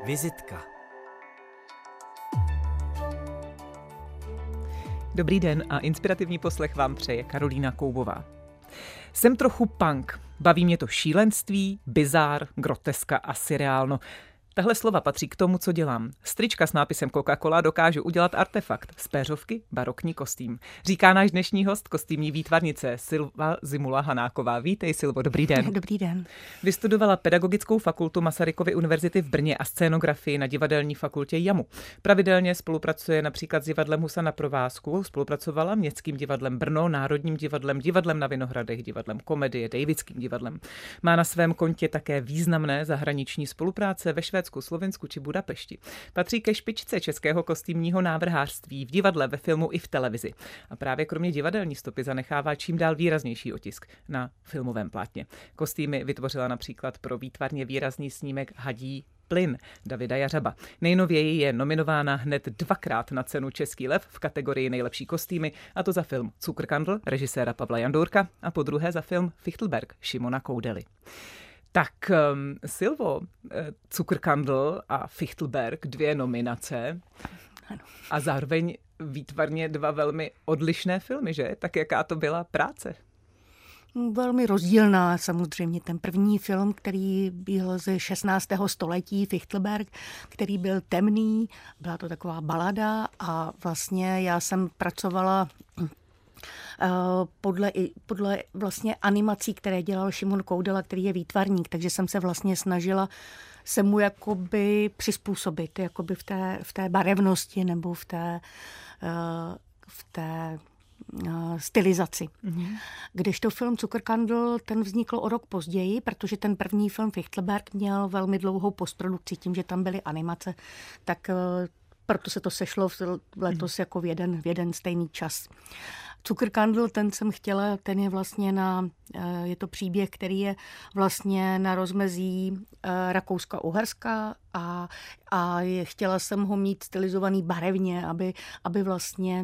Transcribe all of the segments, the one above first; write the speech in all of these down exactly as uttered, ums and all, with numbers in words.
Vizitka. Dobrý den a inspirativní poslech vám přeje Karolína Koubová. Jsem trochu punk. Baví mě to šílenství, bizár, groteska a surreálno. Tahle slova patří k tomu, co dělám. Z trička s nápisem Coca-Cola dokážu udělat artefakt. Z péřovky barokní kostým. Říká náš dnešní host, kostýmní výtvarnice Silva Zimula Hanáková. Vítej, Silvo, dobrý den. Dobrý den. Vystudovala Pedagogickou fakultu Masarykovy univerzity v Brně a scénografii na Divadelní fakultě JAMU. Pravidelně spolupracuje například s divadlem Husa na provázku, spolupracovala Městským divadlem Brno, Národním divadlem, divadlem na Vinohradech, divadlem Komedie, Davidským divadlem. Má na svém kontě také významné zahraniční spolupráce ve Švédsku, Slovinsku či Budapešti. Patří ke špičce českého kostýmního návrhářství v divadle, ve filmu i v televizi. A právě kromě divadelní stopy zanechává čím dál výraznější otisk na filmovém plátně. Kostýmy vytvořila například pro výtvarně výrazný snímek Hadí plyn Davida Jařaba. Nejnověji je nominována hned dvakrát na cenu Český lev v kategorii nejlepší kostýmy, a to za film Cukrkandl režiséra Pavla Jandourka a po druhé za film Fichtelberg Šimona Koudely. Tak um, Silvo, Cukrkandl a Fichtelberg, dvě nominace a zároveň výtvarně dva velmi odlišné filmy, že? Tak jaká to byla práce? Velmi rozdílná samozřejmě. Ten první film, který byl ze šestnáctého století, Fichtelberg, který byl temný, byla to taková balada a vlastně já jsem pracovala podle, podle vlastně animací, které dělal Šimon Koudela, který je výtvarník, takže jsem se vlastně snažila se mu jakoby přizpůsobit, jakoby v té, v té barevnosti nebo v té, v té stylizaci. Mm-hmm. Kdežto film Cukrkandl, ten vznikl o rok později, protože ten první film Fichtelberg měl velmi dlouhou postprodukci, tím, že tam byly animace, tak proto se to sešlo letos mm. jako v jeden, v jeden stejný čas. Cukrkandl, ten jsem chtěla, ten je vlastně na, je to příběh, který je vlastně na rozmezí Rakouska-Uherska a, a je, chtěla jsem ho mít stylizovaný barevně, aby, aby vlastně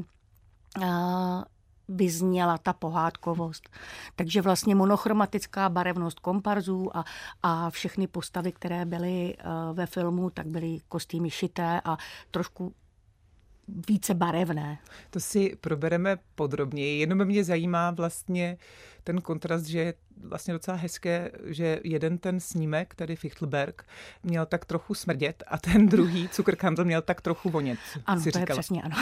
a, vyzněla ta pohádkovost. Takže vlastně monochromatická barevnost komparzů a, a všechny postavy, které byly ve filmu, tak byly kostýmy šité a trošku více barevné. To si probereme podrobněji. Jenom mě zajímá vlastně ten kontrast, že je vlastně docela hezké, že jeden ten snímek, tedy Fichtelberg, měl tak trochu smrdět a ten druhý, Cukrkandl, měl tak trochu vonět. Ano, si to říkala. Je přesně ano.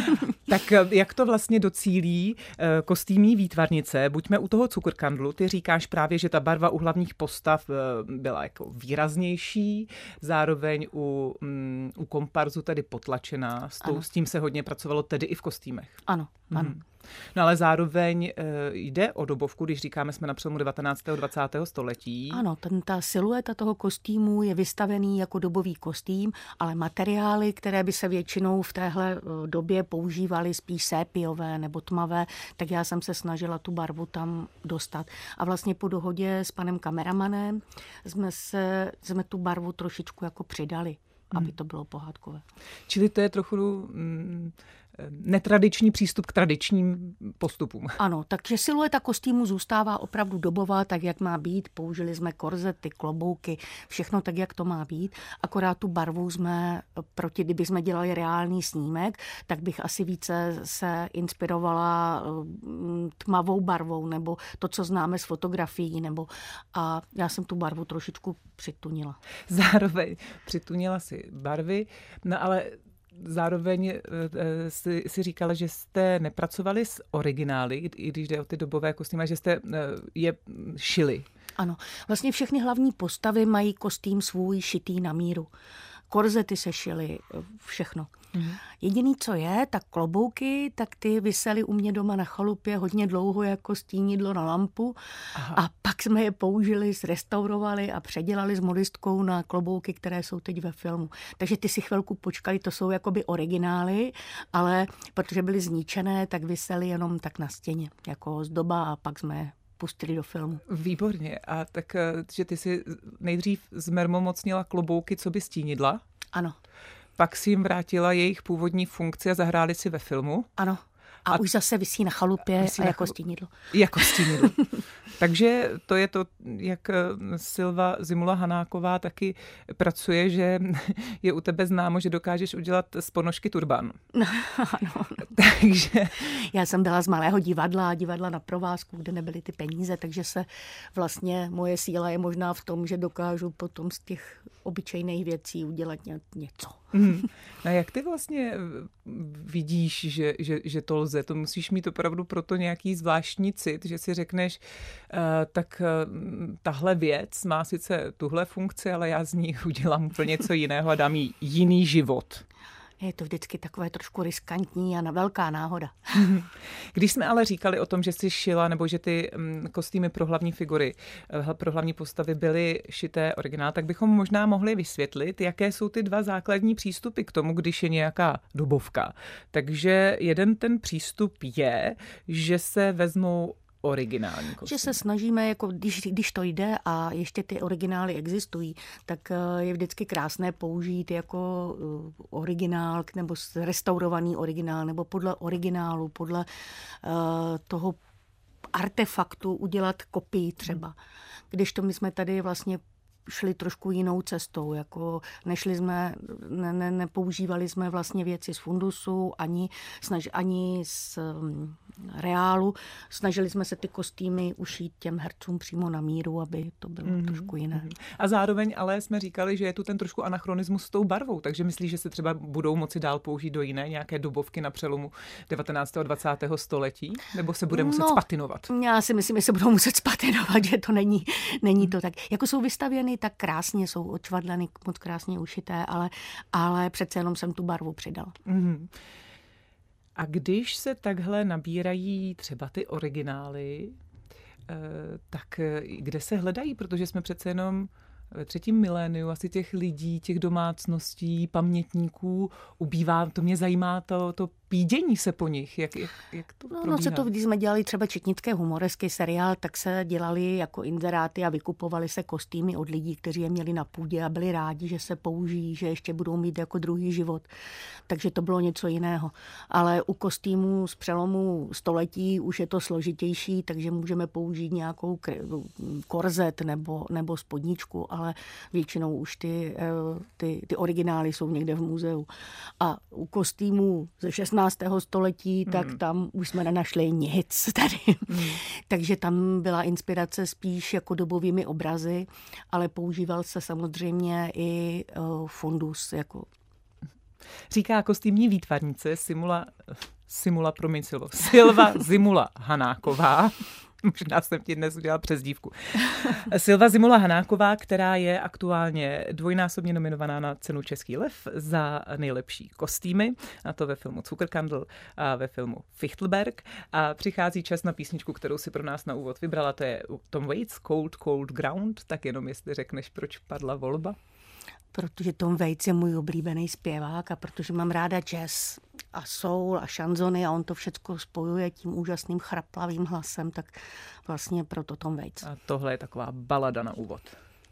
Tak jak to vlastně docílí kostýmní výtvarnice? Buďme u toho Cukrkandlu. Ty říkáš právě, že ta barva u hlavních postav byla jako výraznější, zároveň u, um, u komparzu tedy potlačená. S, tou, s tím se hodně pracovalo tedy i v kostýmech. Ano, ano. Hmm. No ale zároveň e, jde o dobovku, když říkáme, jsme na přelomu devatenáctého a dvacátého století. Ano, ten, ta silueta toho kostýmu je vystavený jako dobový kostým, ale materiály, které by se většinou v téhle době používaly spíš sépiové nebo tmavé, tak já jsem se snažila tu barvu tam dostat. A vlastně po dohodě s panem kameramanem jsme, se, jsme tu barvu trošičku jako přidali, hmm. aby to bylo pohádkové. Čili to je trochu Mm, netradiční přístup k tradičním postupům. Ano, takže silueta kostýmu zůstává opravdu dobová, tak jak má být. Použili jsme korzety, klobouky, všechno tak, jak to má být. Akorát tu barvu jsme, proti, kdyby jsme dělali reálný snímek, tak bych asi více se inspirovala tmavou barvou, nebo to, co známe z fotografií, nebo a já jsem tu barvu trošičku přitunila. Zároveň přitunila si barvy, no ale zároveň si, si říkala, že jste nepracovali s originály, i když jde o ty dobové kostýmy, že jste je šili. Ano, vlastně všechny hlavní postavy mají kostým svůj šitý na míru. Korzety se šily, všechno. Mm. Jediný, co je, tak klobouky, tak ty visely u mě doma na chalupě hodně dlouho jako stínidlo na lampu. Aha. A pak jsme je použili, zrestaurovali a předělali s modistkou na klobouky, které jsou teď ve filmu. Takže ty si chvilku počkali, to jsou jakoby originály, ale protože byly zničené, tak visely jenom tak na stěně, jako zdoba a pak jsme pustili do filmu. Výborně. A tak, že ty si nejdřív zmermomocnila klobouky, co by stínidla? Ano. Pak si jim vrátila jejich původní funkci a zahráli si ve filmu? Ano. A, a už zase visí na chalupě visí a na jako chalu- stínidlo. Jako stínidlo. Takže to je to, jak Silva Zimula Hanáková taky pracuje, že je u tebe známo, že dokážeš udělat z ponožky turban. No, ano. Takže... Já jsem byla z malého divadla, divadla na provázku, kde nebyly ty peníze, takže se vlastně moje síla je možná v tom, že dokážu potom z těch obyčejných věcí udělat něco. Hmm. A jak ty vlastně vidíš, že, že, že to lze? To musíš mít opravdu proto nějaký zvláštní cit, že si řekneš, uh, tak uh, tahle věc má sice tuhle funkci, ale já z ní udělám úplně něco jiného a dám jí jiný život. Je to vždycky takové trošku riskantní a na velká náhoda. Když jsme ale říkali o tom, že jsi šila, nebo že ty kostýmy pro hlavní figury, pro hlavní postavy byly šité originál, tak bychom možná mohli vysvětlit, jaké jsou ty dva základní přístupy k tomu, když je nějaká dobovka. Takže jeden ten přístup je, že se vezmou originální kostým. Že se snažíme, jako když, když to jde a ještě ty originály existují, tak je vždycky krásné použít jako originál nebo restaurovaný originál nebo podle originálu, podle uh, toho artefaktu udělat kopii třeba. Když to my jsme tady vlastně šli trošku jinou cestou, jako nešli jsme, ne, ne, nepoužívali jsme vlastně věci z fundusu, ani, snaž, ani z um, reálu. Snažili jsme se ty kostýmy ušít těm hercům přímo na míru, aby to bylo mm-hmm. trošku jiné. A zároveň ale jsme říkali, že je tu ten trošku anachronismus s tou barvou, takže myslíš, že se třeba budou moci dál použít do jiné nějaké dobovky na přelomu devatenáctého a dvacátého století? Nebo se bude muset no, spatinovat? Já si myslím, že se budou muset spatinovat, že to není, není to tak. Jako jsou vystavěny tak krásně, jsou očvadleny, moc krásně ušité, ale, ale přece jenom jsem tu barvu přidala. Mm-hmm. A když se takhle nabírají třeba ty originály, tak kde se hledají? Protože jsme přece jenom ve třetím miléniu asi těch lidí, těch domácností, pamětníků ubývá. To mě zajímá to, to pídění se po nich. Jak, jak, jak to no, probíhá? no se to, když jsme dělali třeba četnické humoresky seriál, tak se dělali jako inzeráty a vykupovali se kostýmy od lidí, kteří je měli na půdě a byli rádi, že se použijí, že ještě budou mít jako druhý život. Takže to bylo něco jiného. Ale u kostýmů z přelomu století už je to složitější, takže můžeme použít nějakou korzet nebo, nebo spodničku, ale většinou už ty, ty, ty originály jsou někde v muzeu. A u kostýmů ze šestnáctého století, tak hmm. tam už jsme nenašli nic tady. Hmm. Takže tam byla inspirace spíš jako dobovými obrazy, ale používal se samozřejmě i uh, fundus. Jako. Říká kostýmní výtvarnice Simula, Simula, promiň Silvo, Silva Zimula Hanáková. Možná jsem ti dnes udělala přezdívku. Silva Zimula Hanáková, která je aktuálně dvojnásobně nominovaná na cenu Český lev za nejlepší kostýmy, a to ve filmu Zuckerkandl a ve filmu Fichtelberg. A přichází čas na písničku, kterou si pro nás na úvod vybrala, to je Tom Waits, Cold, Cold Ground, tak jenom jestli řekneš, proč padla volba. Protože Tom Waits je můj oblíbený zpěvák a protože mám ráda jazz a soul a šanzony a on to všechno spojuje tím úžasným chraplavým hlasem, tak vlastně proto Tom Waits. A tohle je taková balada na úvod.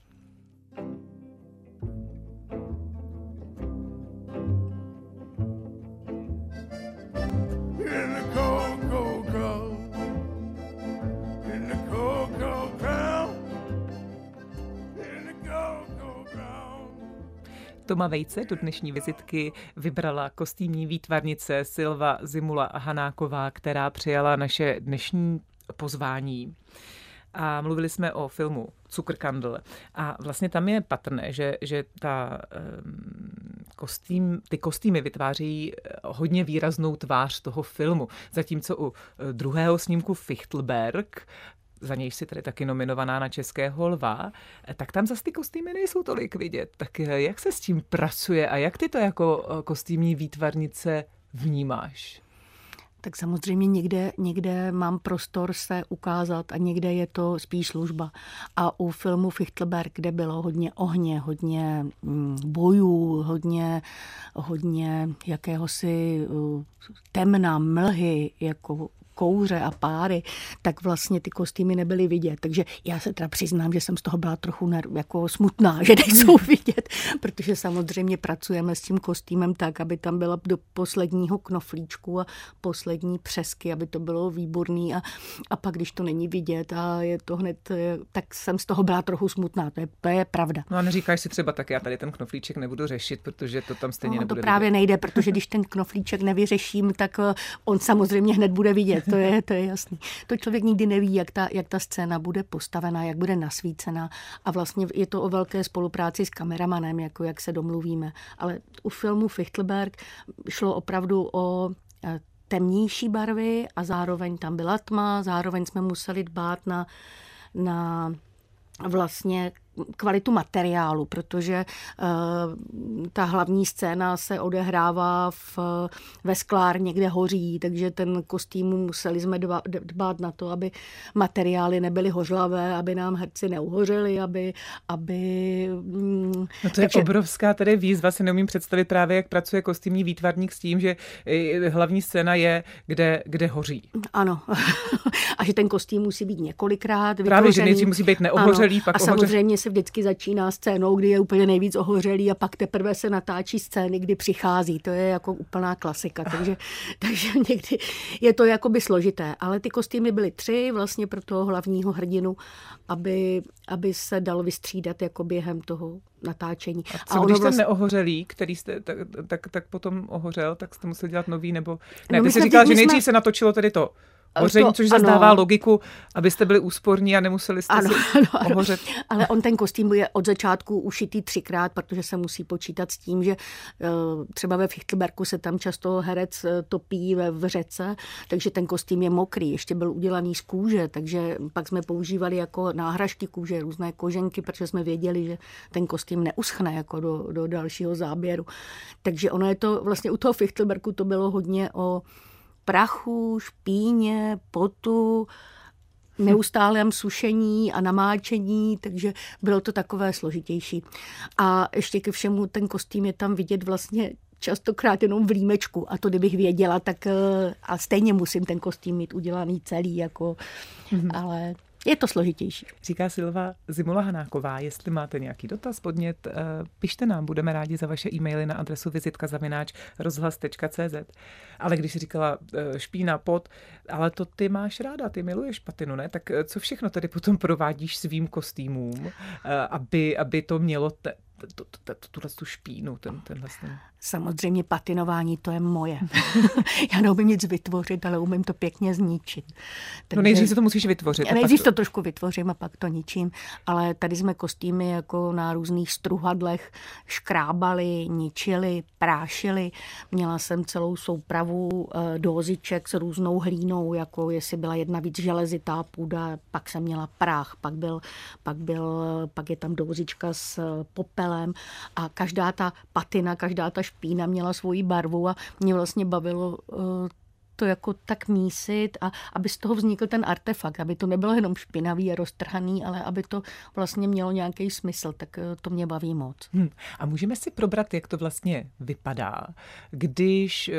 Toma Vejce do dnešní vizitky vybrala kostýmní výtvarnice Silva Zimula Hanáková, která přijala naše dnešní pozvání. A mluvili jsme o filmu Zuckerkandl. A vlastně tam je patrné, že, že ta, um, kostým, ty kostýmy vytváří hodně výraznou tvář toho filmu. Zatímco u druhého snímku Fichtelberg, za něj si tady taky nominovaná na Českého lva, tak tam zase ty kostýmy nejsou tolik vidět. Tak jak se s tím pracuje a jak ty to jako kostýmní výtvarnice vnímáš? Tak samozřejmě někde, někde mám prostor se ukázat a někde je to spíš služba. A u filmu Fichtelberg, kde bylo hodně ohně, hodně bojů, hodně, hodně jakéhosi temna, mlhy, jako kouře a páry, tak vlastně ty kostýmy nebyly vidět. Takže já se teda přiznám, že jsem z toho byla trochu jako smutná, že nejsou vidět, protože samozřejmě pracujeme s tím kostýmem tak, aby tam byla do posledního knoflíčku a poslední přesky, aby to bylo výborný a, a pak, když to není vidět a je to hned, tak jsem z toho byla trochu smutná, to je, to je pravda. No a neříkáš si třeba tak, já tady ten knoflíček nebudu řešit, protože to tam stejně no, nebude to právě vidět. nejde, protože když ten knoflíček nevyřeším, tak on samozřejmě hned bude vidět, to je, to je jasný. To člověk nikdy neví, jak ta, jak ta scéna bude postavená, jak bude nasvícená a vlastně je to o velké spolupráci s kameramanem, jako jak se domluvíme. Ale u filmu Fichtelberg šlo opravdu o temnější barvy a zároveň tam byla tma, zároveň jsme museli dbát na, na vlastně kvalitu materiálu, protože uh, ta hlavní scéna se odehrává v, ve sklárně, kde hoří, takže ten kostým museli jsme dva, dbát na to, aby materiály nebyly hořlavé, aby nám herci neuhořeli, aby... aby mm, no to je takže... obrovská tedy výzva, si neumím představit právě, jak pracuje kostýmní výtvarník s tím, že hlavní scéna je, kde, kde hoří. Ano. A že ten kostým musí být několikrát vytvořený. Právě, že nejdřív musí být neohořelý, ano. pak A ohořelý. samozřejmě se vždycky začíná scénou, kdy je úplně nejvíc ohořelý a pak teprve se natáčí scény, kdy přichází. To je jako úplná klasika, takže, takže někdy je to jakoby složité. Ale ty kostýmy byly tři vlastně pro toho hlavního hrdinu, aby, aby se dalo vystřídat jako během toho natáčení. A co a když vlastně... ten neohořelý, který jste, tak, tak, tak potom ohořel, tak jste museli dělat nový, nebo... Ne, no ty jsi říkala, že nejdřív jsme... se natočilo tedy to hoření, což zase dává logiku, abyste byli úsporní a nemuseli jste ano, si ano, ano. ohořet. Ale on ten kostým je od začátku ušitý třikrát, protože se musí počítat s tím, že třeba ve Fichtelbergu se tam často herec topí ve v řece, takže ten kostým je mokrý, ještě byl udělaný z kůže, takže pak jsme používali jako náhražky kůže, různé koženky, protože jsme věděli, že ten kostým neuschne jako do, do dalšího záběru. Takže ono je to, vlastně u toho Fichtelbergu to bylo hodně o prachu, špíně, potu, neustálém sušení a namáčení, takže bylo to takové složitější. A ještě ke všemu ten kostým je tam vidět vlastně častokrát jenom v límečku a to kdybych věděla, tak a stejně musím ten kostým mít udělaný celý, jako, mm-hmm. ale... Je to složitější. Říká Silva Zimula Hanáková. Jestli máte nějaký dotaz, podnět, pište nám. Budeme rádi za vaše e-maily na adresu vizitka zavináč rozhlas tečka cé zet. Ale když jsi říkala špína, pot, ale to ty máš ráda, ty miluješ patinu, ne? Tak co všechno tedy potom provádíš svým kostýmům, aby, aby to mělo te, tu, tu, tu, tu špínu, ten, tenhle ten... Samozřejmě patinování, to je moje. Já neumím nic vytvořit, ale umím to pěkně zničit. Takže... No nejdřív si to musíš vytvořit. Nejdřív to trošku vytvořím a pak to ničím, ale tady jsme kostýmy jako na různých struhadlech škrábali, ničili, prášili. Měla jsem celou soupravu e, dóziček s různou hlínou, jako jestli byla jedna víc železitá půda, pak jsem měla prach, pak, byl, pak, byl, pak je tam dózička s popelem a každá ta patina, každá ta špína měla svoji barvu a mě vlastně bavilo uh, to jako tak mísit a aby z toho vznikl ten artefakt, aby to nebylo jenom špinavý a roztrhaný, ale aby to vlastně mělo nějaký smysl, tak uh, to mě baví moc. Hmm. A můžeme si probrat, jak to vlastně vypadá, když uh,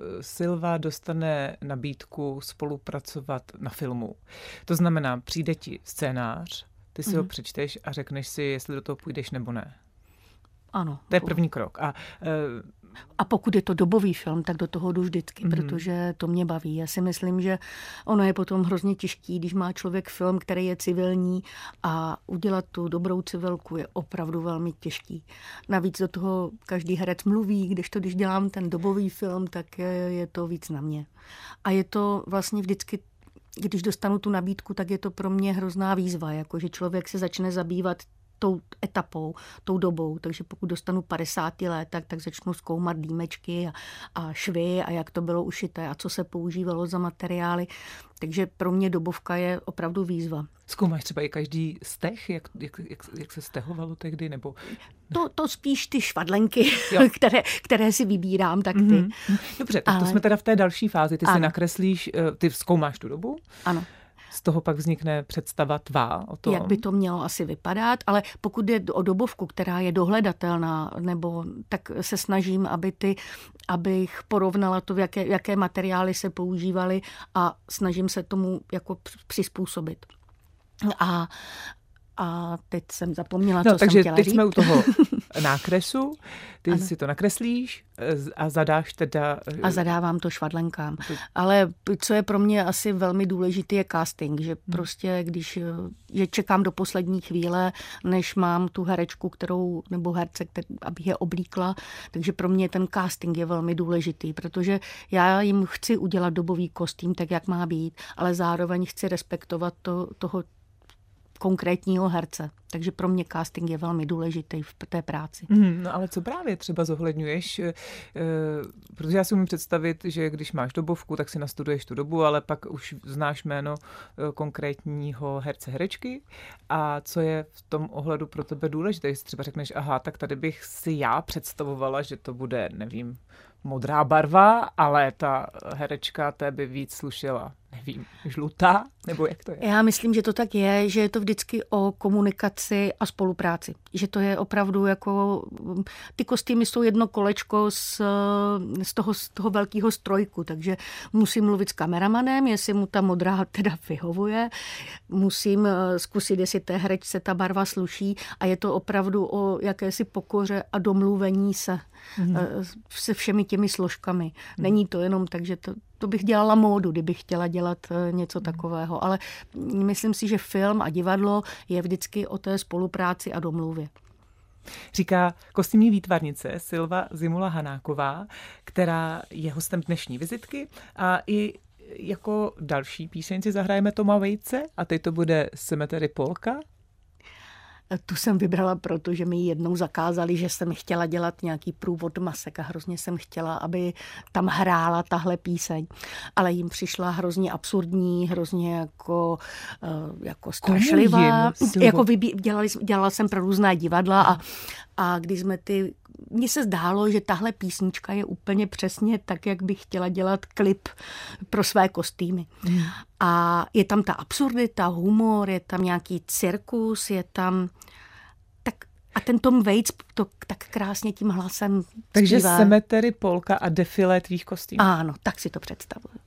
Silva dostane nabídku spolupracovat na filmu. To znamená, přijde ti scénář, ty si mm. ho přečteš a řekneš si, jestli do toho půjdeš nebo ne. Ano. To je první krok. A, uh... a pokud je to dobový film, tak do toho jdu vždycky, mm. protože to mě baví. Já si myslím, že ono je potom hrozně těžký, když má člověk film, který je civilní a udělat tu dobrou civilku je opravdu velmi těžký. Navíc do toho každý herec mluví, kdežto když dělám ten dobový film, tak je, je to víc na mě. A je to vlastně vždycky, když dostanu tu nabídku, tak je to pro mě hrozná výzva, jako že člověk se začne zabývat tou etapou, tou dobou. Takže pokud dostanu padesát let, tak, tak začnu zkoumat límečky a, a švy a jak to bylo ušité a co se používalo za materiály. Takže pro mě dobovka je opravdu výzva. Zkoumáš třeba i každý steh, jak, jak, jak, jak se stehovalo tehdy? Nebo... To, to spíš ty švadlenky, které, které si vybírám, tak ty. Mm-hmm. Dobře, tak Ale... to jsme teda v té další fázi. Ty ano. si nakreslíš, ty zkoumáš tu dobu? Ano. Z toho pak vznikne představa tvá o tom? Jak by to mělo asi vypadat, ale pokud jde o dobovku, která je dohledatelná, nebo tak se snažím, aby ty, abych porovnala to, jaké, jaké materiály se používaly a snažím se tomu jako přizpůsobit. A A teď jsem zapomněla, no, co takže jsem chtěla teď říct. jsme u toho nákresu, ty ano. si to nakreslíš a zadáš teda... A zadávám to švadlenkám. Ale co je pro mě asi velmi důležitý, je casting, že prostě když je čekám do poslední chvíle, než mám tu herečku, kterou, nebo herce, který, abych je oblíkla, takže pro mě ten casting je velmi důležitý, protože já jim chci udělat dobový kostým tak, jak má být, ale zároveň chci respektovat to, toho konkrétního herce. Takže pro mě casting je velmi důležitý v té práci. Mm, no ale co právě třeba zohledňuješ? E, protože já si umím představit, že když máš dobovku, tak si nastuduješ tu dobu, ale pak už znáš jméno konkrétního herce, herečky. A co je v tom ohledu pro tebe důležité? Když třeba řekneš, aha, tak tady bych si já představovala, že to bude, nevím, modrá barva, ale ta herečka té by víc slušela, nevím, žlutá, nebo jak to je? Já myslím, že to tak je, že je to vždycky o komunikaci a spolupráci. Že to je opravdu jako, ty kostýmy jsou jedno kolečko z, z, toho, z toho velkého strojku, takže musím mluvit s kameramanem, jestli mu ta modrá teda vyhovuje, musím zkusit, jestli té herečce ta barva sluší a je to opravdu o jakési pokoře a domluvení se mm-hmm. se všemi těmi složkami. Mm-hmm. Není to jenom tak, že to To bych dělala módu, kdybych chtěla dělat něco takového. Ale myslím si, že film a divadlo je vždycky o té spolupráci a domluvě. Říká kostýmní výtvarnice Silva Zimula Hanáková, která je hostem dnešní vizitky a i jako další píseň si zahrajeme Toma Waitse a teď to bude Cemetery Polka. Tu jsem vybrala, protože mi jednou zakázali, že jsem chtěla dělat nějaký průvod masek a hrozně jsem chtěla, aby tam hrála tahle píseň. Ale jim přišla hrozně absurdní, hrozně jako, jako strašlivá. Jako vybí, dělali, dělala jsem pro různá divadla a, a když jsme ty... Mně se zdálo, že tahle písnička je úplně přesně tak, jak bych chtěla dělat klip pro své kostýmy. Mm. A je tam ta absurdita, humor, je tam nějaký cirkus, je tam... Tak, a ten Tom Waits to tak krásně tím hlasem Takže zpívá. Cemetery Polka a defilé tvých kostýmů. Ano, tak si to představuji.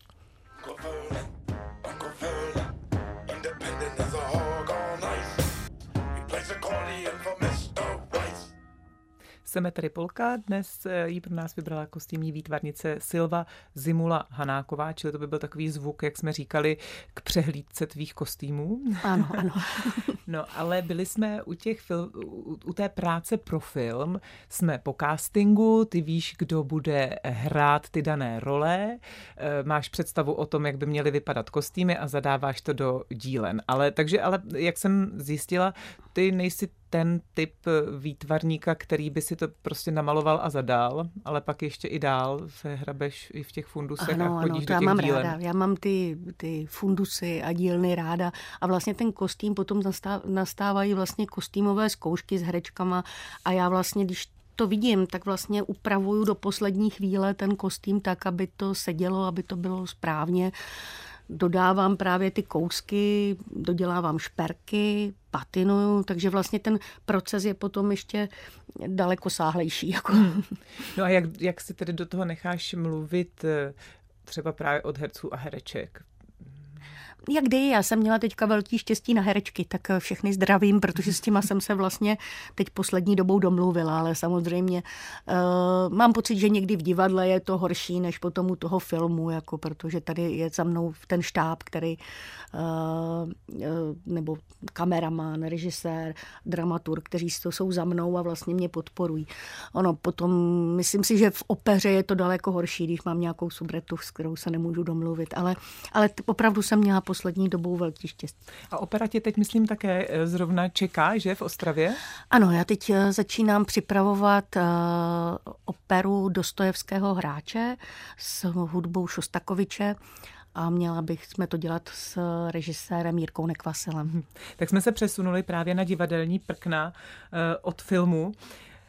Cemetery Polka. Dnes jí pro nás vybrala kostýmní výtvarnice Silva Zimula Hanáková, čili to by byl takový zvuk, jak jsme říkali, k přehlídce tvých kostýmů. Ano, ano. No, ale byli jsme u, těch fil, u, u té práce pro film, jsme po castingu, ty víš, kdo bude hrát ty dané role, máš představu o tom, jak by měly vypadat kostýmy a zadáváš to do dílen. Ale takže, ale jak jsem zjistila, ty nejsi ten typ výtvarníka, který by si to prostě namaloval a zadal, ale pak ještě i dál se hrabeš i v těch fundusech ano, a chodíš ano, do to já těch mám dílen. ráda. Já mám ty, ty fundusy a dílny ráda a vlastně ten kostým potom nastávají vlastně kostýmové zkoušky s herečkama a já vlastně, když to vidím, tak vlastně upravuju do poslední chvíle ten kostým tak, aby to sedělo, aby to bylo správně. Dodávám právě ty kousky, dodělávám šperky, patinuju, takže vlastně ten proces je potom ještě daleko sáhlejší. Jako. Hmm. No a jak, jak si tedy do toho necháš mluvit třeba právě od herců a hereček? Jak kdy, já jsem měla teďka velký štěstí na herečky, tak všechny zdravím, protože s těma jsem se vlastně teď poslední dobou domluvila, ale samozřejmě uh, mám pocit, že někdy v divadle je to horší než potom u toho filmu, jako protože tady je za mnou ten štáb, který uh, nebo kameraman, režisér, dramaturg, kteří to jsou za mnou a vlastně mě podporují. Ono potom, myslím si, že v opeře je to daleko horší, když mám nějakou subretu, s kterou se nemůžu domluvit, ale, ale opravdu jsem měla poslední dobou velký štěstí. A opera tě teď, myslím, také zrovna čeká, že v Ostravě? Ano, já teď začínám připravovat uh, operu Dostojevského Hráče s hudbou Šostakoviče a měla bych jsme to dělat s režisérem Jirkou Nekvaselem. Tak jsme se přesunuli právě na divadelní prkna uh, od filmu. Uh,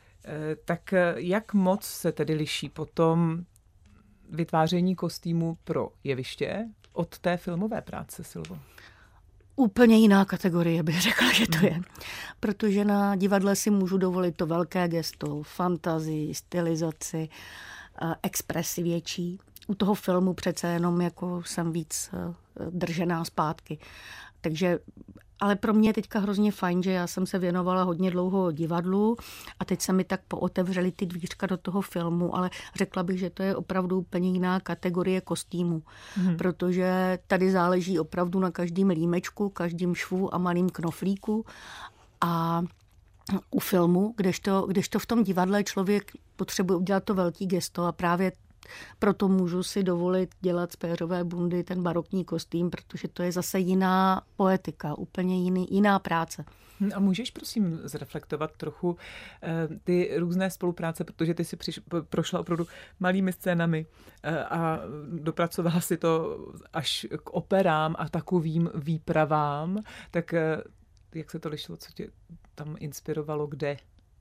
tak jak moc se tedy liší potom vytváření kostýmu pro jeviště od té filmové práce, Silvo? Úplně jiná kategorie bych řekla, že to je. Protože na divadle si můžu dovolit to velké gesto, fantazii, stylizaci, expresi větší. U toho filmu přece jenom jako jsem víc držená zpátky. Takže, ale pro mě je teďka hrozně fajn, že já jsem se věnovala hodně dlouho divadlu a teď se mi tak pootevřely ty dvířka do toho filmu, ale řekla bych, že to je opravdu úplně jiná kategorie kostýmu, hmm. protože tady záleží opravdu na každém límečku, každém švu a malým knoflíku a u filmu, kdežto, kdežto v tom divadle člověk potřebuje udělat to velký gesto a právě proto můžu si dovolit dělat z péřové bundy ten barokní kostým, protože to je zase jiná poetika, úplně jiný, jiná práce. A můžeš prosím zreflektovat trochu eh, ty různé spolupráce, protože ty si přiš, prošla opravdu malými scénami eh, a dopracovala si to až k operám a takovým výpravám, tak eh, jak se to lišilo, co tě tam inspirovalo, kde?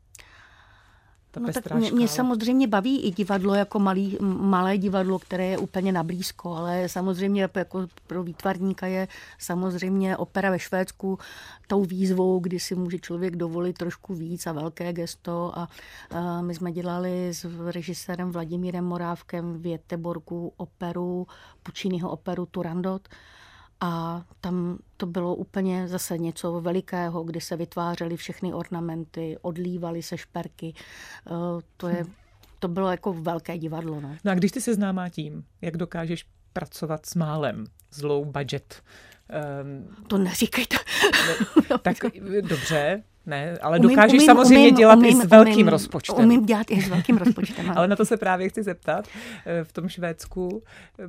No tak mě, mě samozřejmě baví i divadlo jako malý, malé divadlo, které je úplně na blízko, ale samozřejmě jako pro výtvarníka je samozřejmě opera ve Švédsku tou výzvou, kdy si může člověk dovolit trošku víc a velké gesto a, a my jsme dělali s režisérem Vladimírem Morávkem v Göteborgu operu, Pucciniho operu Turandot. A tam to bylo úplně zase něco velikého, kdy se vytvářely všechny ornamenty, odlívaly se šperky. To, je, to bylo jako velké divadlo. No. No a když ty se známá tím, jak dokážeš pracovat s málem, s low budget? Um, to neříkejte. Ne, tak dobře. Ne, ale umím, dokážeš umím, samozřejmě umím, dělat umím, i s velkým umím, rozpočtem. Umím dělat i s velkým rozpočtem. Ale na to se právě chci zeptat v tom Švédsku,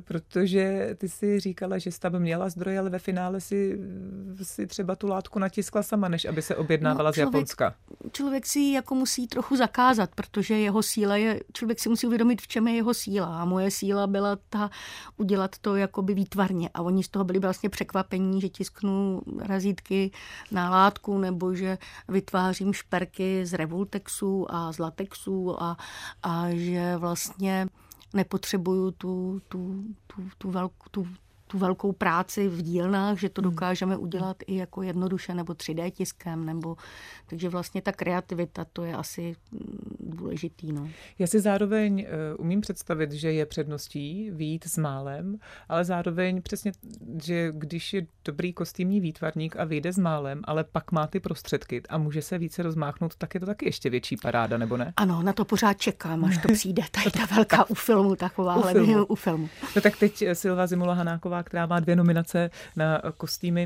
protože ty si říkala, že jsi tam měla zdroje, ale ve finále si, si třeba tu látku natiskla sama, než aby se objednávala no, člověk, z Japonska. Člověk si jako musí trochu zakázat, protože jeho síla je, člověk si musí uvědomit, v čem je jeho síla. A moje síla byla ta udělat to jakoby výtvarně. A oni z toho byli vlastně překvapení, že tisknu razítky na látku, nebo že vytvářím šperky z Revoltexu a z latexu a, a že vlastně nepotřebuju tu, tu, tu, tu, velkou, tu, tu velkou práci v dílnách, že to dokážeme udělat i jako jednoduše nebo tři dé tiskem, nebo takže vlastně ta kreativita, to je asi důležitý. No. Já si zároveň uh, umím představit, že je předností vyjít s málem, ale zároveň přesně, že když je dobrý kostýmní výtvarník a vyjde s málem, ale pak má ty prostředky a může se více rozmáchnout, tak je to taky ještě větší paráda, nebo ne? Ano, na to pořád čekám, až to přijde. Tady ta velká u filmu taková, ale filmu. u filmu. No tak teď Silva Zimula-Hanáková, která má dvě nominace na kostýmy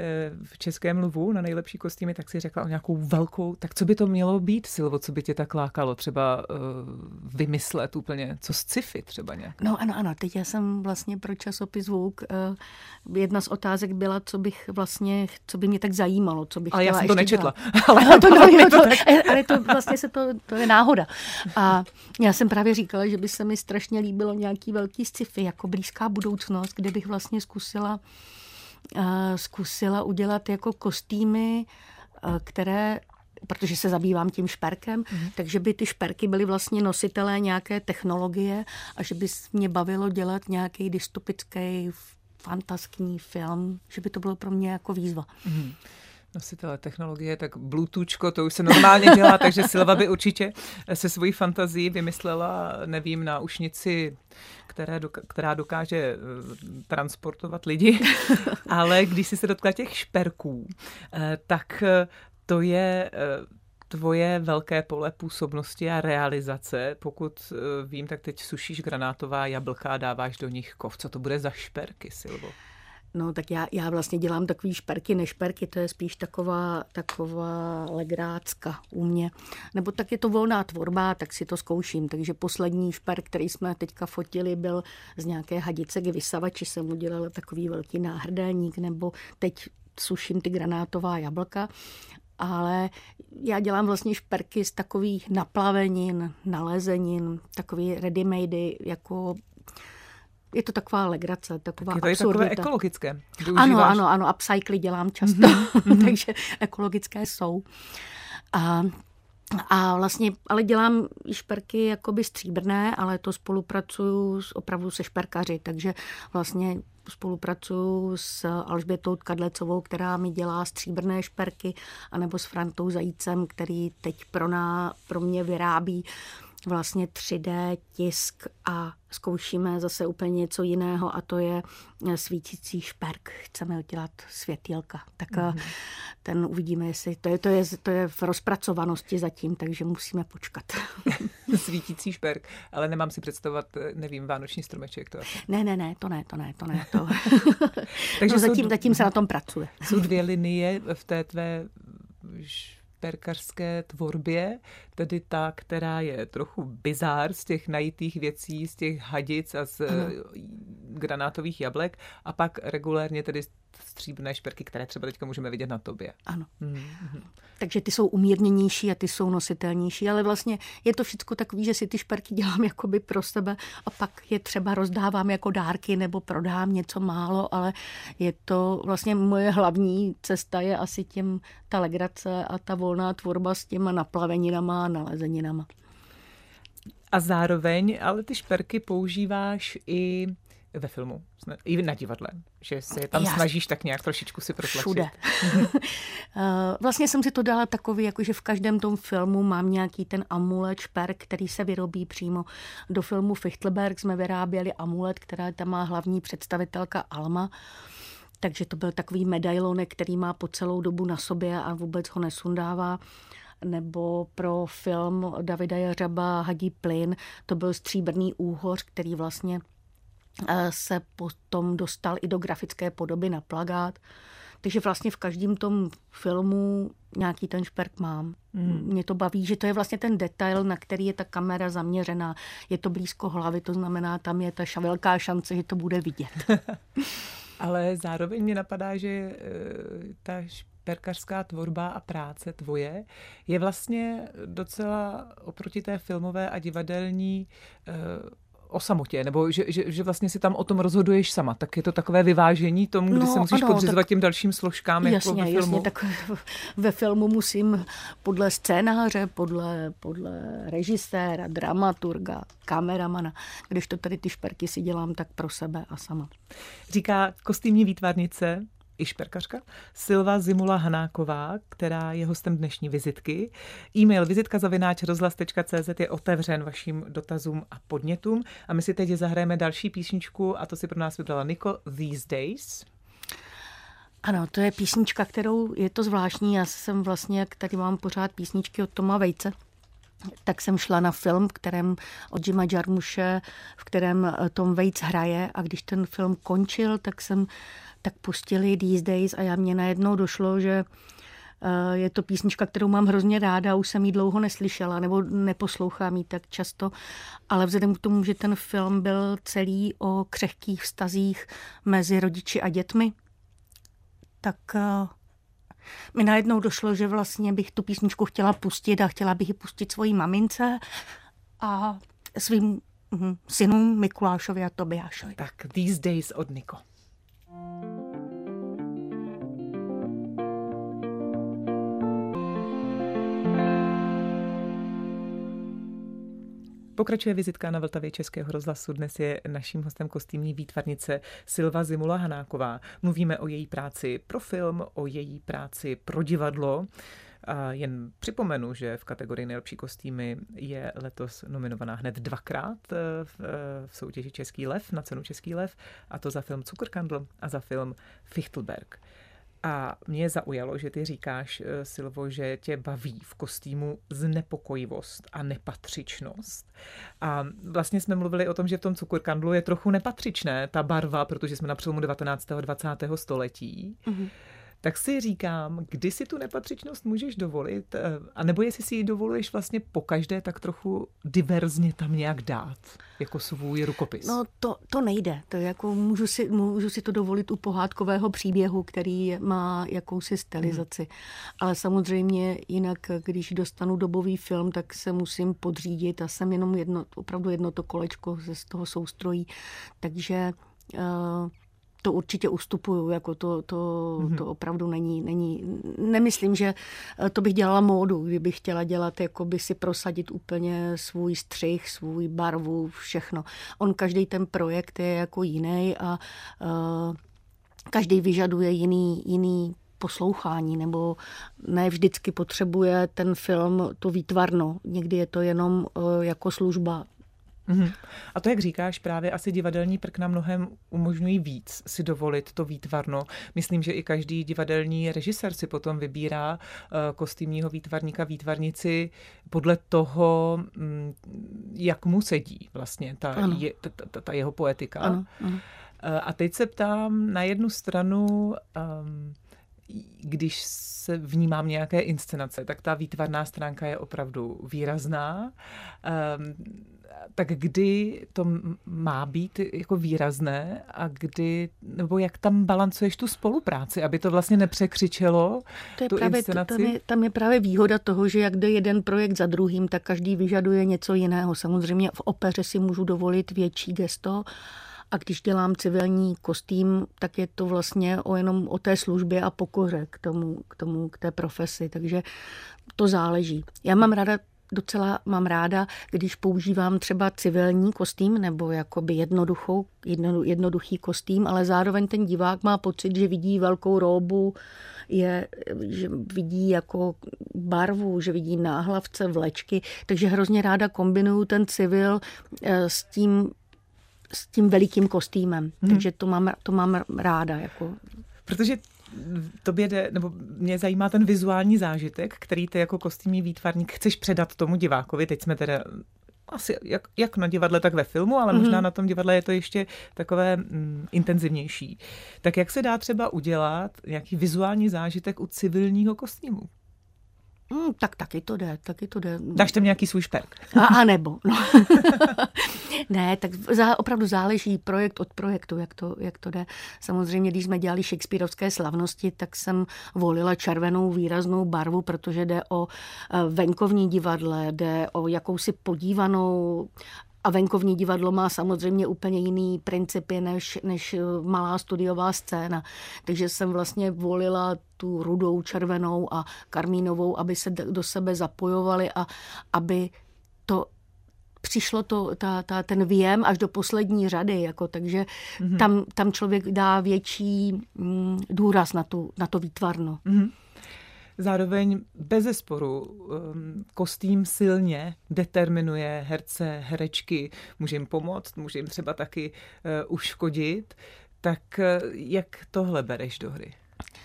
v Českém Lvu, na nejlepší kostýmy, tak si řekla o nějakou velkou, tak co by to mělo být, Silvo, co by tě tak lákalo? Třeba uh, vymyslet úplně, co z sci-fi třeba nějak? No ano, ano, teď já jsem vlastně pro časopis Vogue, uh, jedna z otázek byla, co bych vlastně, co by mě tak zajímalo, co bych ale chtěla já jsem to nečetla. Ale, ale, to, no, to, ale to vlastně se to, to je náhoda. A já jsem právě říkala, že by se mi strašně líbilo nějaký velký sci-fi, jako blízká budoucnost, kde bych vlastně zkusila, uh, zkusila udělat jako kostýmy, uh, které, protože se zabývám tím šperkem, mm. takže by ty šperky byly vlastně nositelé nějaké technologie a že by mě bavilo dělat nějaký dystopický, fantaskní film, že by to bylo pro mě jako výzva. Mm. Nositelé technologie, tak Bluetoothko, to už se normálně dělá, takže Silva by určitě se svojí fantazií vymyslela, nevím, náušnici, které doka- která dokáže transportovat lidi, ale když jsi se dotkla těch šperků, tak to je tvoje velké pole působnosti a realizace. Pokud vím, tak teď sušíš granátová jablka a dáváš do nich kov. Co to bude za šperky, Silvo? No tak já, já vlastně dělám takový šperky, nešperky, to je spíš taková, taková legrácka u mě. Nebo tak je to volná tvorba, tak si to zkouším. Takže poslední šperk, který jsme teďka fotili, byl z nějaké hadice k vysavači, jsem udělala takový velký náhrdelník, nebo teď suším ty granátová jablka. Ale já dělám vlastně šperky z takových naplavenin, nalezenin, takový ready-made, jako je to taková legrace, taková tak je to absurdita. Je takové ekologické. Ano, ano, ano, upcycly dělám často, mm-hmm. takže ekologické jsou. A A vlastně, ale dělám i šperky jakoby stříbrné, ale to spolupracuju s, opravdu se šperkaři, takže vlastně spolupracuju s Alžbětou Tkadlecovou, která mi dělá stříbrné šperky, anebo s Frantou Zajícem, který teď pro, ná, pro mě vyrábí vlastně tři dé tisk a zkoušíme zase úplně něco jiného a to je svítící šperk. Chceme udělat světýlka. Tak mm-hmm. ten uvidíme, jestli to je, to, je, to je v rozpracovanosti zatím, takže musíme počkat. Svítící šperk, ale nemám si představovat, nevím, vánoční stromeček. To asi. Ne, ne, ne, to ne, to ne, to ne. To. Takže no, zatím, zatím se na tom pracuje. Jsou dvě linie v té tvé šperkařské tvorbě, tedy ta, která je trochu bizár z těch najitých věcí, z těch hadic a z ano. granátových jablek a pak regulérně tedy stříbrné šperky, které třeba teďka můžeme vidět na tobě. Ano. Mm-hmm. Takže ty jsou umírněnější a ty jsou nositelnější, ale vlastně je to všechno takový, že si ty šperky dělám jakoby pro sebe a pak je třeba rozdávám jako dárky nebo prodám něco málo, ale je to vlastně moje hlavní cesta je asi tím ta legrace a ta volná tvorba s těma naplaveninama a nalezeninama. A zároveň, ale ty šperky používáš i ve filmu, i na divadle, že se tam Já. snažíš tak nějak trošičku si protlačit. Všude. Vlastně jsem si to dala takový, jakože v každém tom filmu mám nějaký ten amulet, šperk, který se vyrobí přímo. Do filmu Fichtelberg jsme vyráběli amulet, která tam má hlavní představitelka Alma. Takže to byl takový medailonek, který má po celou dobu na sobě a vůbec ho nesundává. Nebo pro film Davida Jařaba Hadí plyn, to byl stříbrný úhoř, který vlastně se potom dostal i do grafické podoby na plakát. Takže vlastně v každém tom filmu nějaký ten šperk mám. Mm. Mě to baví, že to je vlastně ten detail, na který je ta kamera zaměřená. Je to blízko hlavy, to znamená, tam je ta velká šance, že to bude vidět. Ale zároveň mě napadá, že ta šperkařská tvorba a práce tvoje je vlastně docela oproti té filmové a divadelní o samotě, nebo že, že, že vlastně si tam o tom rozhoduješ sama. Tak je to takové vyvážení tomu, kdy no, se musíš ano, podřizovat těm dalším složkám jasně, jako ve filmu. Jasně, tak ve filmu musím podle scénáře, podle, podle režiséra, dramaturga, kameramana, když to tady ty šperky si dělám tak pro sebe a sama. Říká kostýmní výtvarnice i šperkařka Silva Zimula Hanáková, která je hostem dnešní vizitky. E-mail vizitka zavináč rozhlas tečka cé zet je otevřen vašim dotazům a podnětům. A my si teď zahrajeme další písničku a to si pro nás vybrala Niko, These Days. Ano, to je písnička, kterou je to zvláštní. Já jsem vlastně, jak tady mám pořád písničky od Toma Vejce, tak jsem šla na film, v kterém od Jima Jarmuše, v kterém Tom Waits hraje a když ten film končil, tak jsem tak pustili These Days a já mě najednou došlo, že je to písnička, kterou mám hrozně ráda, už jsem ji dlouho neslyšela nebo neposlouchám ji tak často, ale vzhledem k tomu, že ten film byl celý o křehkých vztazích mezi rodiči a dětmi, tak mi najednou došlo, že vlastně bych tu písničku chtěla pustit a chtěla bych ji pustit svojí mamince a svým mm, synům Mikulášovi a Tobiášovi. Tak These Days od Niko. Pokračuje vizitka na Vltavě Českého rozhlasu. Dnes je naším hostem kostýmní výtvarnice Silva Zimula Hanáková. Mluvíme o její práci pro film, o její práci pro divadlo. A jen připomenu, že v kategorii nejlepší kostýmy je letos nominovaná hned dvakrát v, v soutěži Český lev, na cenu Český lev, a to za film Zuckerkandl a za film Fichtelberg. A mě zaujalo, že ty říkáš, Silvo, že tě baví v kostýmu znepokojivost a nepatřičnost. A vlastně jsme mluvili o tom, že v tom Zuckerkandlu je trochu nepatřičné ta barva, protože jsme na přelomu devatenáctého a dvacátého století. Mm-hmm. Tak si říkám, kdy si tu nepatřičnost můžeš dovolit, a nebo jestli si ji dovoluješ vlastně pokaždé tak trochu diverzně tam nějak dát, jako svůj rukopis. No to, to nejde. To jako můžu, si, můžu si to dovolit u pohádkového příběhu, který má jakousi stylizaci. Hmm. Ale samozřejmě jinak, když dostanu dobový film, tak se musím podřídit a jsem jenom jedno, opravdu jedno to kolečko z toho soustrojí. Takže uh, to určitě ustupuju, jako to, to, mm-hmm. to opravdu není, není, nemyslím, že to bych dělala módu, kdybych chtěla dělat, jako by si prosadit úplně svůj střih, svůj barvu, všechno. On každý ten projekt je jako jiný a uh, každý vyžaduje jiný, jiný poslouchání, nebo ne vždycky potřebuje ten film to výtvarno. Někdy je to jenom uh, jako služba. Mm-hmm. A to, jak říkáš, právě asi divadelní prk nám mnohem umožňují víc si dovolit to výtvarno. Myslím, že i každý divadelní režisér si potom vybírá uh, kostýmního výtvarníka, výtvarnici podle toho, um, jak mu sedí vlastně ta, je, ta, ta, ta jeho poetika. Ano, ano. Uh, a teď se ptám na jednu stranu, um, když se vnímám nějaké inscenace, tak ta výtvarná stránka je opravdu výrazná. Um, tak kdy to má být jako výrazné a kdy, nebo jak tam balancuješ tu spolupráci, aby to vlastně nepřekřičelo to je tu právě, inscenaci? Tam je, tam je právě výhoda toho, že jak jde jeden projekt za druhým, tak každý vyžaduje něco jiného. Samozřejmě v opeře si můžu dovolit větší gesto, a když dělám civilní kostým, tak je to vlastně o jenom o té službě a pokoře k tomu, k tomu, k té profesi. Takže to záleží. Já mám ráda, docela mám ráda, když používám třeba civilní kostým nebo jakoby jednoduchou, jedno, jednoduchý kostým, ale zároveň ten divák má pocit, že vidí velkou róbu, je, že vidí jako barvu, že vidí náhlavce, vlečky, takže hrozně ráda kombinuju ten civil s tím s tím velikým kostýmem. Hmm. Takže to mám, to mám ráda. Jako. Protože tobě jde, nebo mě zajímá ten vizuální zážitek, který ty jako kostýmní výtvarník chceš předat tomu divákovi. Teď jsme teda asi jak, jak na divadle, tak ve filmu, ale hmm. možná na tom divadle je to ještě takové mm, intenzivnější. Tak jak se dá třeba udělat nějaký vizuální zážitek u civilního kostýmu? Mm, tak taky to jde, taky to jde. Dáš tam nějaký svůj šperk? A, a nebo. No. Ne, tak zá, opravdu záleží projekt od projektu, jak to, jak to jde. Samozřejmě, když jsme dělali Shakespearovské slavnosti, tak jsem volila červenou výraznou barvu, protože jde o venkovní divadle, jde o jakousi podívanou. A venkovní divadlo má samozřejmě úplně jiný principy než, než malá studiová scéna. Takže jsem vlastně volila tu rudou, červenou a karmínovou, aby se do sebe zapojovali a aby to přišlo to, ta, ta, ten věm až do poslední řady. Jako, takže mm-hmm. tam, tam člověk dá větší mm, důraz na, tu, na to výtvarno. Mm-hmm. Zároveň bezesporu kostým silně determinuje herce, herečky, může jim pomoct, může jim třeba taky uškodit. Tak jak tohle bereš do hry?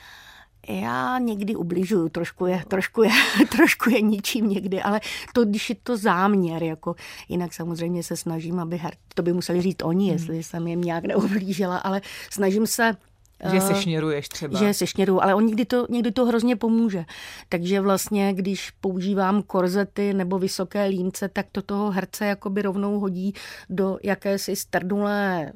Já někdy ubližuju, trošku je, trošku je, trošku je ničím někdy, ale to, když je to záměr, jako, jinak samozřejmě se snažím, aby her, to by museli říct oni, hmm. jestli jsem jim nějak neublížila, ale snažím se Že se šněruješ třeba. Že se šněruju, ale on někdy to, někdy to hrozně pomůže. Takže vlastně, když používám korzety nebo vysoké límce, tak to toho herce jakoby rovnou hodí do jakési strdnulé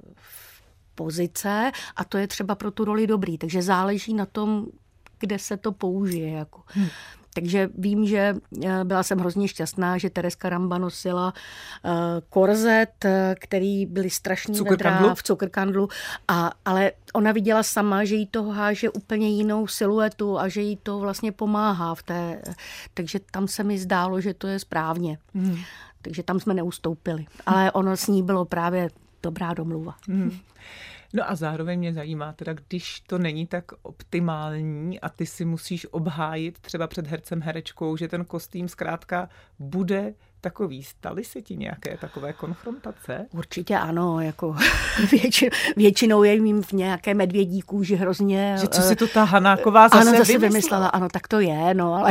pozice a to je třeba pro tu roli dobrý. Takže záleží na tom, kde se to použije. Jako. Hmm. Takže vím, že byla jsem hrozně šťastná, že Tereska Ramba nosila uh, korzet, který byly strašný vedra v cukrkandlu, a, ale ona viděla sama, že jí to háže úplně jinou siluetu a že jí to vlastně pomáhá v té, takže tam se mi zdálo, že to je správně. Hmm. Takže tam jsme neustoupili. Ale ono s ní bylo právě dobrá domluva. Hmm. No a zároveň mě zajímá, teda když to není tak optimální a ty si musíš obhájit třeba před hercem, herečkou, že ten kostým zkrátka bude takový. Staly se ti nějaké takové konfrontace? Určitě ano, jako většinou, většinou je jim v nějaké medvědí kůži hrozně. Že co si to ta Hanáková zase, ano, zase vymyslela? vymyslela? Ano, tak to je, no, ale,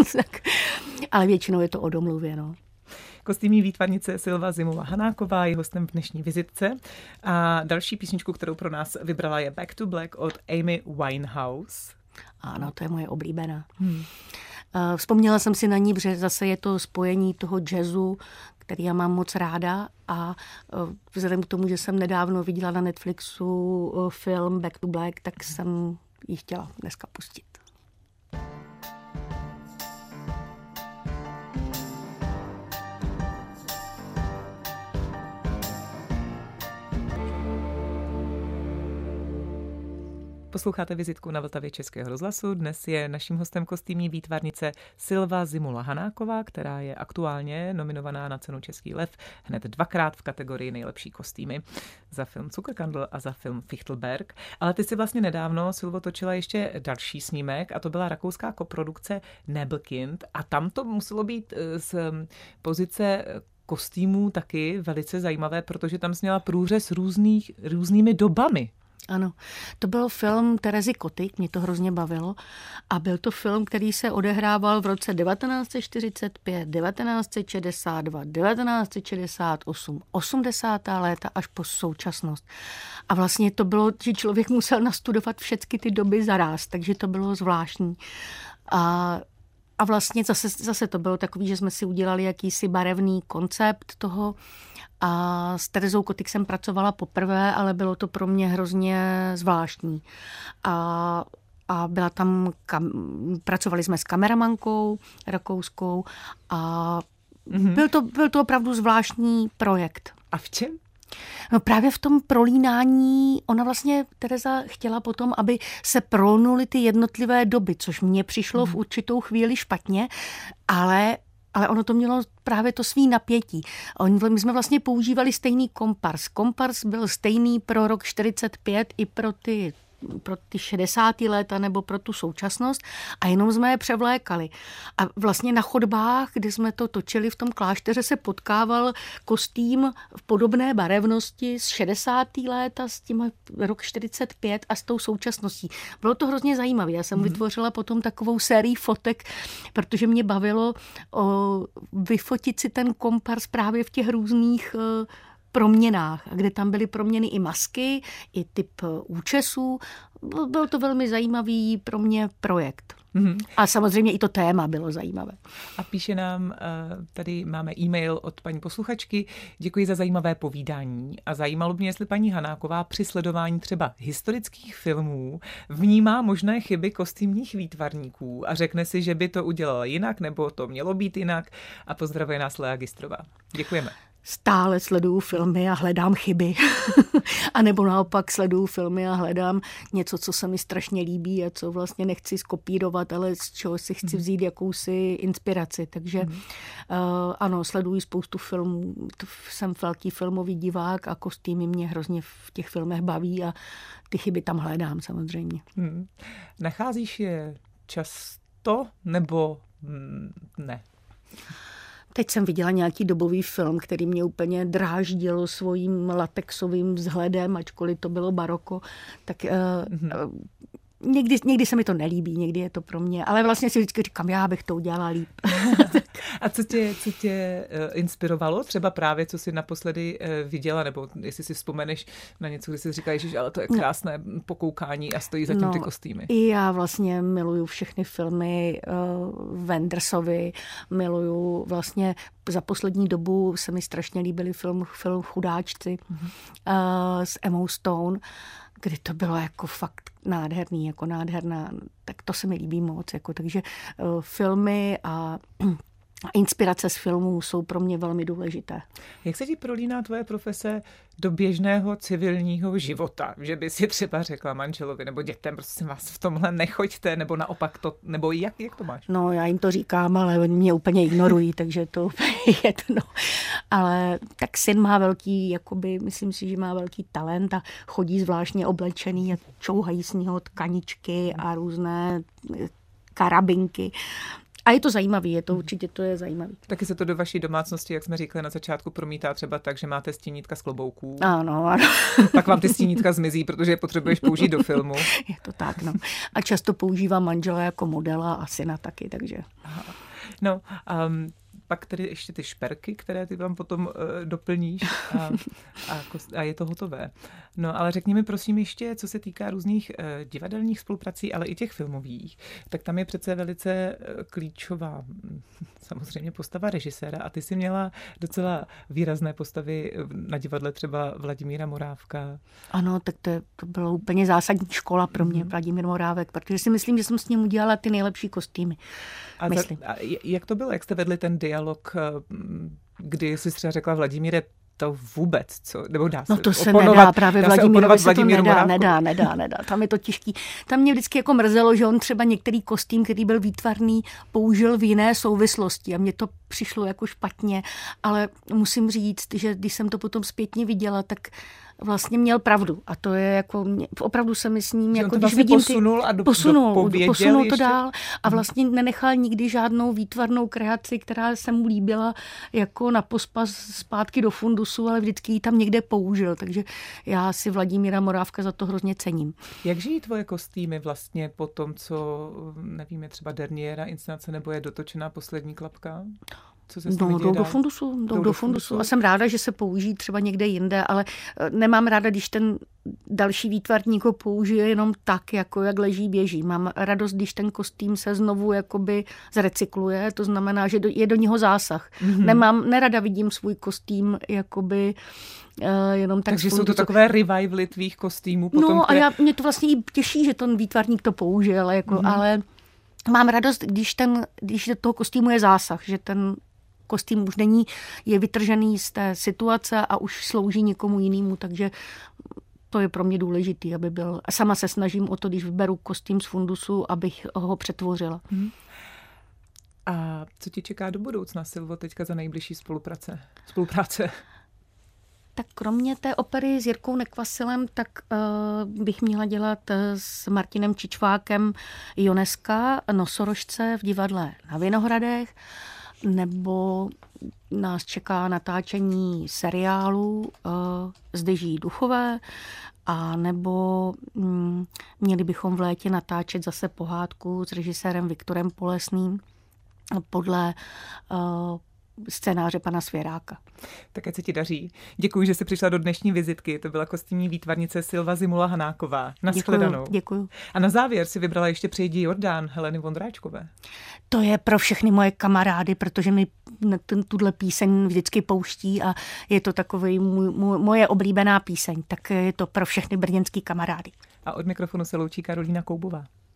ale většinou je to o domluvě, no. Kostýmní výtvarnice Silva Zimová-Hanáková je hostem v dnešní vizitce. A další písničku, kterou pro nás vybrala, je Back to Black od Amy Winehouse. Ano, to je moje oblíbená. Hmm. Vzpomněla jsem si na ní, protože zase je to spojení toho jazzu, který já mám moc ráda, a vzhledem k tomu, že jsem nedávno viděla na Netflixu film Back to Black, tak jsem ji chtěla dneska pustit. Posloucháte Vizitku na Vltavě Českého rozhlasu. Dnes je naším hostem kostýmní výtvarnice Silva Zimula Hanáková, která je aktuálně nominovaná na cenu Český lev hned dvakrát v kategorii nejlepší kostýmy za film Zuckerkandl a za film Fichtelberg. Ale ty si vlastně nedávno, Silvo, točila ještě další snímek a to byla rakouská koprodukce Nebelkind a tam to muselo být z pozice kostýmů taky velice zajímavé, protože tam směla průřez různých, různými dobami. Ano, to byl film Terezy Kotyk, mě to hrozně bavilo a byl to film, který se odehrával v roce devatenáct set čtyřicet pět, devatenáct set šedesát dva, devatenáct set šedesát osm, osmdesátá léta až po současnost. A vlastně to bylo, že člověk musel nastudovat všechny ty doby zaráz, takže to bylo zvláštní. A A vlastně zase, zase to bylo takový, že jsme si udělali jakýsi barevný koncept toho a s Terezou Kotyk jsem pracovala poprvé, ale bylo to pro mě hrozně zvláštní. A, a byla tam, kam, pracovali jsme s kameramankou rakouskou a mm-hmm. byl, to, byl to opravdu zvláštní projekt. A v čem? No právě v tom prolínání, ona vlastně, Tereza, chtěla potom, aby se prolnuly ty jednotlivé doby, což mně přišlo v určitou chvíli špatně, ale, ale ono to mělo právě to svý napětí. My jsme vlastně používali stejný kompars. Kompars byl stejný pro rok čtyřicet pět i pro ty pro ty šedesátá léta nebo pro tu současnost a jenom jsme je převlékali. A vlastně na chodbách, kdy jsme to točili v tom klášteře, se potkával kostým v podobné barevnosti z šedesátá léta, s tím rok čtyřicet pět a s tou současností. Bylo to hrozně zajímavé. Já jsem mm. vytvořila potom takovou sérii fotek, protože mě bavilo o, vyfotit si ten kompars právě v těch různých proměnách, kde tam byly proměny i masky, i typ účesů. Byl to velmi zajímavý pro mě projekt. Mm-hmm. A samozřejmě i to téma bylo zajímavé. A píše nám, tady máme e-mail od paní posluchačky, děkuji za zajímavé povídání a zajímalo mě, jestli paní Hanáková při sledování třeba historických filmů vnímá možné chyby kostýmních výtvarníků a řekne si, že by to udělala jinak, nebo to mělo být jinak a pozdravuje nás Lea Gistrová. Děkujeme. Stále sleduju filmy a hledám chyby. A nebo naopak sleduju filmy a hledám něco, co se mi strašně líbí a co vlastně nechci skopírovat, ale z čeho si chci vzít jakousi inspiraci. Takže mm. uh, ano, sleduji spoustu filmů. Jsem velký filmový divák a kostýmy mě hrozně v těch filmech baví a ty chyby tam hledám samozřejmě. Mm. Nacházíš je často nebo mm, ne? Teď jsem viděla nějaký dobový film, který mě úplně dráždil svým latexovým vzhledem, ačkoliv to bylo baroko, tak mm-hmm. uh, někdy, někdy se mi to nelíbí, někdy je to pro mě, ale vlastně si vždycky říkám, já bych to udělala líp. A co tě, co tě uh, inspirovalo? Třeba právě, co jsi naposledy uh, viděla, nebo jestli si vzpomeneš na něco, kdy jsi říkala, ježiš, ale to je krásné no. pokoukání a stojí za tím no, ty kostýmy. I já vlastně miluju všechny filmy uh, Wendersovi, miluju vlastně za poslední dobu se mi strašně líbily film, film Chudáčci mm-hmm. uh, s Emmou Stone, kdy to bylo jako fakt nádherný, jako nádherná, tak to se mi líbí moc, jako, takže uh, filmy a A inspirace z filmů jsou pro mě velmi důležité. Jak se ti prolíná tvoje profese do běžného civilního života? Že by si třeba řekla manželovi nebo dětem, prostě vás v tomhle nechoďte, nebo naopak to, nebo jak, jak to máš? No, já jim to říkám, ale oni mě úplně ignorují, takže to je jedno. Ale tak syn má velký, jakoby, myslím si, že má velký talent a chodí zvláštně oblečený a čouhají z něho tkaničky a různé karabinky. A je to zajímavý, je to určitě to je zajímavý. Taky se to do vaší domácnosti, jak jsme říkali na začátku, promítá třeba tak, že máte stínítka z klobouků. Ano, ano. Pak vám ty stínítka zmizí, protože je potřebuješ použít do filmu. Je to tak, no. A často používám manžela jako modela a syna taky, takže. Aha. No, um, pak tedy ještě ty šperky, které ty vám potom uh, doplníš a, a, a je to hotové. No ale řekni mi prosím ještě, co se týká různých uh, divadelních spoluprací, ale i těch filmových, tak tam je přece velice uh, klíčová samozřejmě postava režiséra a ty jsi měla docela výrazné postavy na divadle, třeba Vladimíra Morávka. Ano, tak to, je, to bylo úplně zásadní škola pro mě, mm. Vladimír Morávek, protože si myslím, že jsem s ním udělala ty nejlepší kostýmy. A, za, a jak to bylo? Jak jste vedli ten dialog, kdy jsi třeba řekla Vladimíre, to vůbec, co, nebo dá se No to se oponovat, nedá, právě dá se Vladimírovi se to Vladimíru nedá, Morávkovi. nedá, nedá, nedá, tam je to těžký. Tam mě vždycky jako mrzelo, že on třeba některý kostým, který byl výtvarný, použil v jiné souvislosti a mně to přišlo jako špatně, ale musím říct, že když jsem to potom zpětně viděla, tak vlastně měl pravdu a to je jako, opravdu se mi s ním, Že jako on to když vlastně vidím posunul ty, a do, posunul, dopověděl posunul to ještě? dál a vlastně nenechal nikdy žádnou výtvarnou kreaci, která se mu líbila jako na pospas zpátky do fundusu, ale vždycky ji tam někde použil, takže já si Vladimíra Morávka za to hrozně cením. Jak žijí tvoje kostýmy vlastně po tom, co, nevím, je třeba derniéra inscenace nebo je dotočená poslední klapka? Co se s No, nimi jdou děje do dál? fundusu, jdou Jdou do do fundusu. fundusu. A jsem ráda, že se použijí třeba někde jinde, ale nemám ráda, když ten další výtvarník ho použije jenom tak, jako jak leží, běží. Mám radost, když ten kostým se znovu jakoby zrecykluje, to znamená, že je do něho zásah. Mm-hmm. Nemám, nerada vidím svůj kostým jakoby uh, jenom tak. Takže jsou to takové revivaly tvých kostýmů? Potom, no které... a já, mě to vlastně i těší, že ten výtvarník to použil, jako, mm-hmm. ale mám radost, když, ten, když do toho kostýmu je zásah, že ten kostým už není, je vytržený z té situace a už slouží někomu jinému, takže to je pro mě důležitý, aby byl. A sama se snažím o to, když vyberu kostým z fundusu, abych ho přetvořila. Hmm. A co ti čeká do budoucna, Silvo, teďka za nejbližší spolupráce? spolupráce? Tak kromě té opery s Jirkou Nekvasilem, tak uh, bych měla dělat s Martinem Čičvákem Joneska Nosorožce v divadle na Vinohradech, nebo nás čeká natáčení seriálu uh, Zde žijí duchové, a nebo mm, měli bychom v létě natáčet zase pohádku s režisérem Viktorem Polesným podle uh, scénáře pana Svěráka. Tak ať se ti daří. Děkuji, že jsi přišla do dnešní vizitky. To byla kostýmní výtvarnice Silva Zimula-Hanáková. Nashledanou. Děkuji. A na závěr si vybrala ještě Přejdi Jordán Heleny Vondráčkové. To je pro všechny moje kamarády, protože mi tuhle píseň vždycky pouští a je to takový můj, můj, moje oblíbená píseň. Tak je to pro všechny brněnský kamarády. A od mikrofonu se loučí Karolína Koubová.